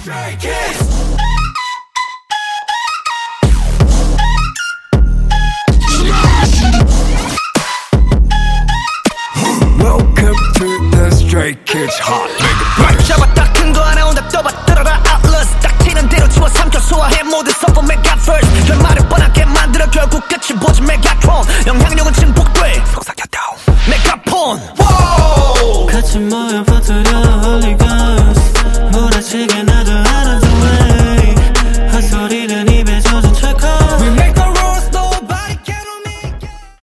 Welcome to the Stray Kids Hot. 잡았다 큰 거 하나 온다 떠봐 들어라 Atlas 딱 치는 대로 치워 삼켜 소화해 모든 서버 메가 first 결말을 뻔하게 만들어 결국 끝이 보지 메가트론 영향력은 증폭돼 속삭였다 메가폰 같이 모여 퍼뜨려 Holy Ghost 몰아치게